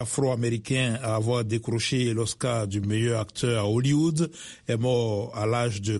Afro-américain à avoir décroché l'Oscar du meilleur acteur à Hollywood est mort à l'âge de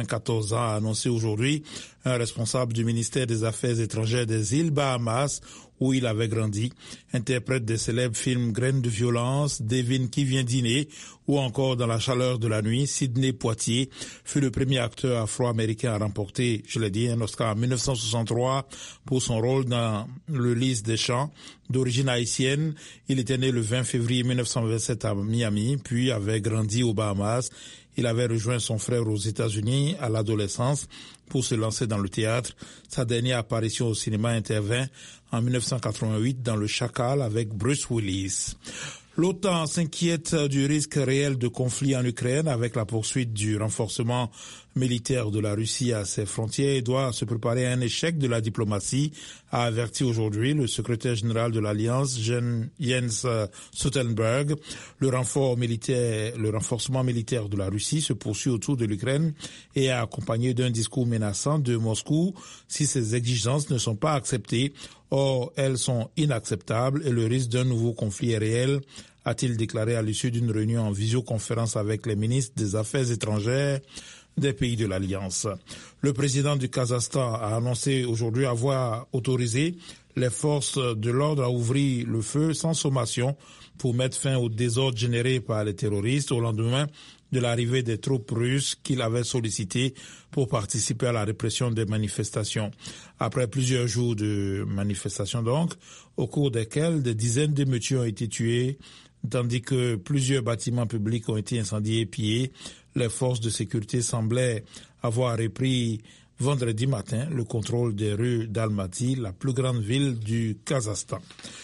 94 ans, a annoncé aujourd'hui un responsable du ministère des Affaires étrangères des îles Bahamas, où il avait grandi. Interprète des célèbres films Graines de violence, Devin qui vient dîner ou encore Dans la chaleur de la nuit, Sidney Poitier fut le premier acteur afro-américain à remporter, je l'ai dit, un Oscar en 1963 pour son rôle dans Le Lys des champs. D'origine haïtienne, il était né le 20 février 1927 à Miami, puis avait grandi aux Bahamas. Il avait rejoint son frère aux États-Unis à l'adolescence pour se lancer dans le théâtre. Sa dernière apparition au cinéma intervint en 1988 dans Le Chacal avec Bruce Willis. L'OTAN s'inquiète du risque réel de conflit en Ukraine avec la poursuite du renforcement militaire de la Russie à ses frontières et doit se préparer à un échec de la diplomatie, a averti aujourd'hui le secrétaire général de l'Alliance, Jens Stoltenberg. Le renforcement militaire de la Russie se poursuit autour de l'Ukraine et est accompagné d'un discours menaçant de Moscou si ces exigences ne sont pas acceptées. Or, elles sont inacceptables et le risque d'un nouveau conflit est réel, a-t-il déclaré à l'issue d'une réunion en visioconférence avec les ministres des Affaires étrangères des pays de l'Alliance. Le président du Kazakhstan a annoncé aujourd'hui avoir autorisé les forces de l'ordre à ouvrir le feu sans sommation pour mettre fin au désordre généré par les terroristes au lendemain de l'arrivée des troupes russes qu'il avait sollicitées pour participer à la répression des manifestations. Après plusieurs jours de manifestations donc, au cours desquels des dizaines de d'émeutiers ont été tués, tandis que plusieurs bâtiments publics ont été incendiés et pillés, les forces de sécurité semblaient avoir repris vendredi matin le contrôle des rues d'Almaty, la plus grande ville du Kazakhstan.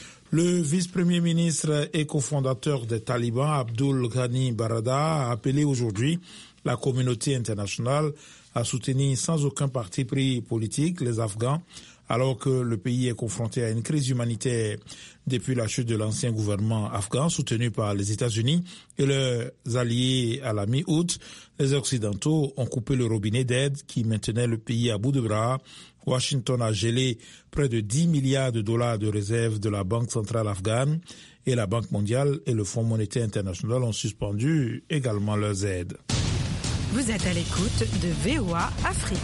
Le vice-premier ministre et cofondateur des talibans, Abdul Ghani Baradar, a appelé aujourd'hui la communauté internationale à soutenir sans aucun parti pris politique les Afghans, alors que le pays est confronté à une crise humanitaire depuis la chute de l'ancien gouvernement afghan soutenu par les États-Unis et leurs alliés à la mi-août. Les Occidentaux ont coupé le robinet d'aide qui maintenait le pays à bout de bras. Washington a gelé près de 10 milliards de dollars de réserves de la Banque centrale afghane et la Banque mondiale et le Fonds monétaire international ont suspendu également leurs aides. Vous êtes à l'écoute de VOA Afrique.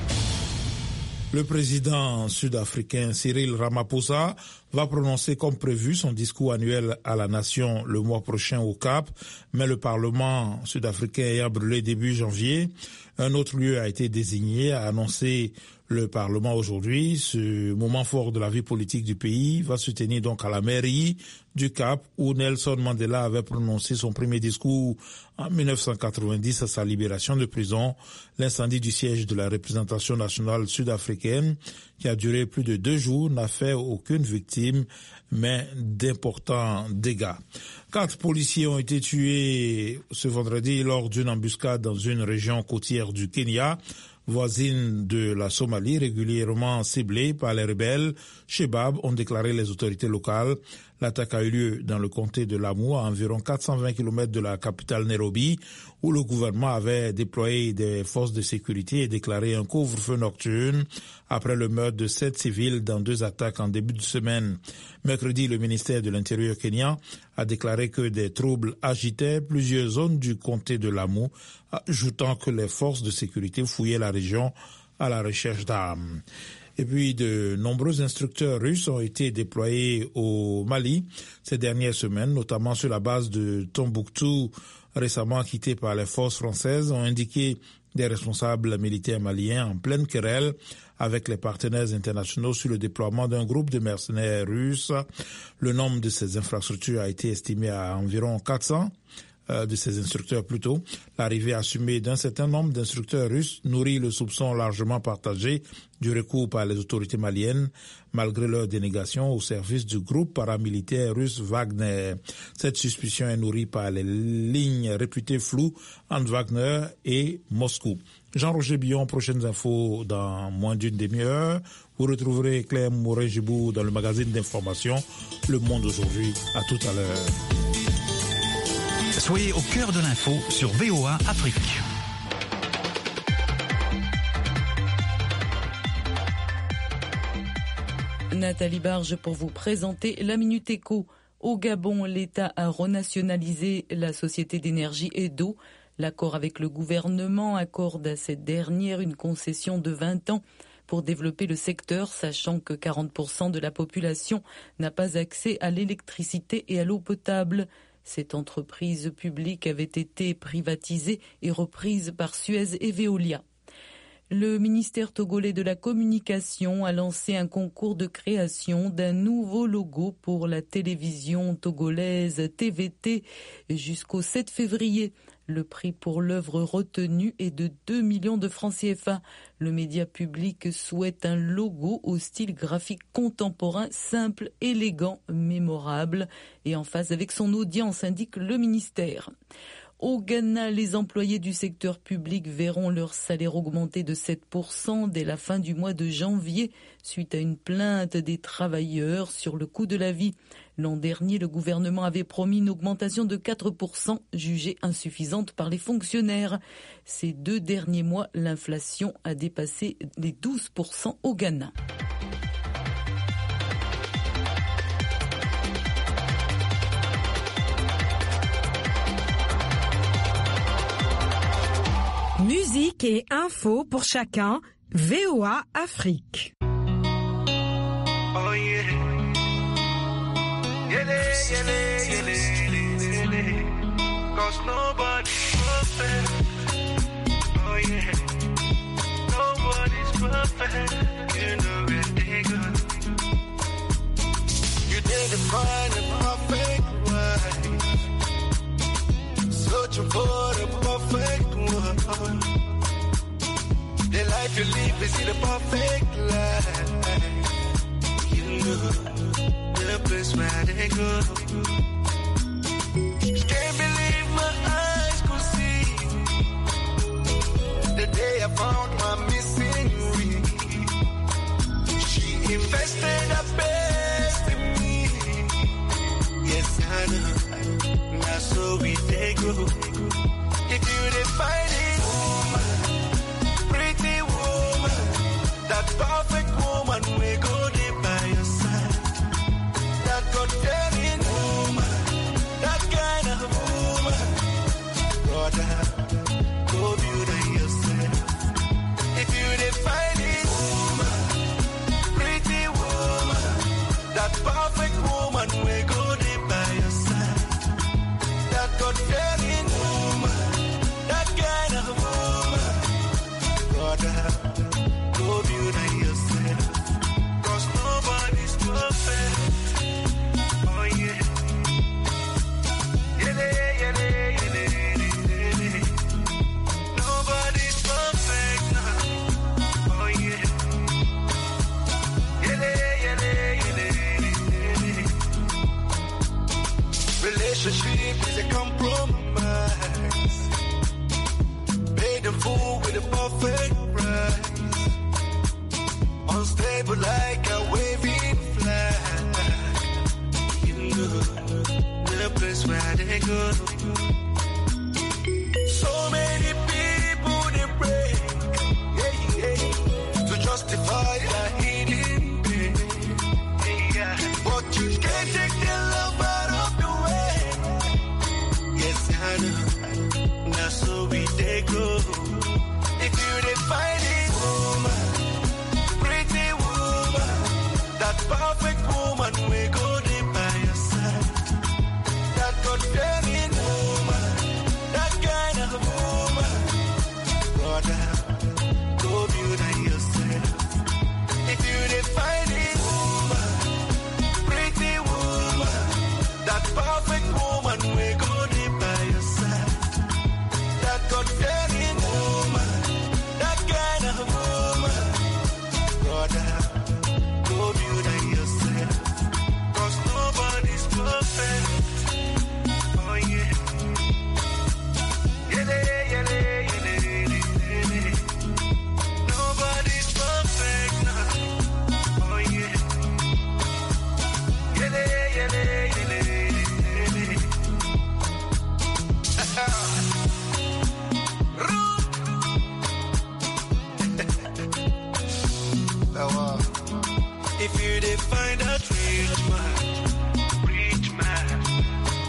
Le président sud-africain Cyril Ramaphosa va prononcer comme prévu son discours annuel à la nation le mois prochain au Cap, mais le Parlement sud-africain ayant brûlé début janvier, un autre lieu a été désigné, a annoncé le Parlement aujourd'hui. Ce moment fort de la vie politique du pays va se tenir donc à la mairie du Cap, où Nelson Mandela avait prononcé son premier discours en 1990 à sa libération de prison. L'incendie du siège de la représentation nationale sud-africaine, qui a duré plus de 2 jours, n'a fait aucune victime, mais d'importants dégâts. 4 policiers ont été tués ce vendredi lors d'une embuscade dans une région côtière du Kenya, voisine de la Somalie, régulièrement ciblée par les rebelles Shebab, ont déclaré les autorités locales. L'attaque a eu lieu dans le comté de Lamu, à environ 420 km de la capitale Nairobi, où le gouvernement avait déployé des forces de sécurité et déclaré un couvre-feu nocturne après le meurtre de 7 civils dans 2 attaques en début de semaine. Mercredi, le ministère de l'Intérieur kenyan a déclaré que des troubles agitaient plusieurs zones du comté de Lamu, ajoutant que les forces de sécurité fouillaient la région à la recherche d'armes. Et puis, de nombreux instructeurs russes ont été déployés au Mali ces dernières semaines, notamment sur la base de Tombouctou, récemment quittée par les forces françaises, ont indiqué des responsables militaires maliens en pleine querelle avec les partenaires internationaux sur le déploiement d'un groupe de mercenaires russes. Le nombre de ces infrastructures a été estimé à environ 400. De ces instructeurs plutôt. L'arrivée assumée d'un certain nombre d'instructeurs russes nourrit le soupçon largement partagé du recours par les autorités maliennes, malgré leur dénégation au service du groupe paramilitaire russe Wagner. Cette suspicion est nourrie par les lignes réputées floues entre Wagner et Moscou. Jean-Roger Billon, prochaines infos dans moins d'une demi-heure. Vous retrouverez Claire Morin-Gibou dans le magazine d'information Le Monde aujourd'hui. À tout à l'heure. Soyez au cœur de l'info sur VOA Afrique. Nathalie Barge pour vous présenter la Minute Éco. Au Gabon, l'État a renationalisé la société d'énergie et d'eau. L'accord avec le gouvernement accorde à cette dernière une concession de 20 ans pour développer le secteur, sachant que 40% de la population n'a pas accès à l'électricité et à l'eau potable. Cette entreprise publique avait été privatisée et reprise par Suez et Veolia. Le ministère togolais de la Communication a lancé un concours de création d'un nouveau logo pour la télévision togolaise TVT jusqu'au 7 février. Le prix pour l'œuvre retenue est de 2 millions de francs CFA. Le média public souhaite un logo au style graphique contemporain, simple, élégant, mémorable et en phase avec son audience, indique le ministère. Au Ghana, les employés du secteur public verront leur salaire augmenter de 7% dès la fin du mois de janvier, suite à une plainte des travailleurs sur le coût de la vie. L'an dernier, le gouvernement avait promis une augmentation de 4%, jugée insuffisante par les fonctionnaires. Ces 2 derniers mois, l'inflation a dépassé les 12% au Ghana. Musique et info pour chacun, VOA Afrique. Oh yeah. Cause nobody's perfect. Oh yeah. Nobody's perfect. You know where they go. You didn't find a perfect wife. Searching for the perfect one. The life you live is the perfect life. You know the place where they go. Can't believe my eyes could see the day I found my missing ring. She invested her best in me. Yes, I know. Now so we they go. If you didn't find it, woman, pretty woman, that perfect woman, we go there by your side. That God-fearing woman, that kind of woman, brother, go build it yourself. If you didn't find it, woman, pretty woman, that perfect woman, we go there by your side. That God-fearing woman, that kind of woman, brother, go build it yourself. Cause nobody's perfect. Oh yeah. Nobody's perfect now. Oh yeah. Relationship is a compromise. Pay the fool with a perfect price. Unstable like a waving flag. You know the place where they go.